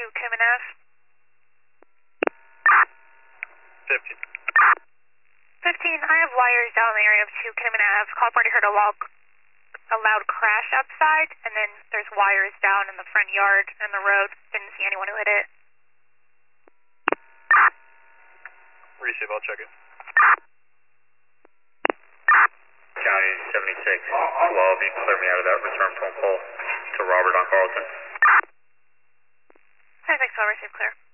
Cayman Ave. 15. 15, I have wires down in the area of 2 Cayman Ave. Call party heard a loud crash outside, and then there's wires down in the front yard and the road. Didn't see anyone who hit it. Receive, I'll check it. County 76, 12, you can clear me out of that return phone call to Robert on Carlton. Hi, thanks, I'll receive clear.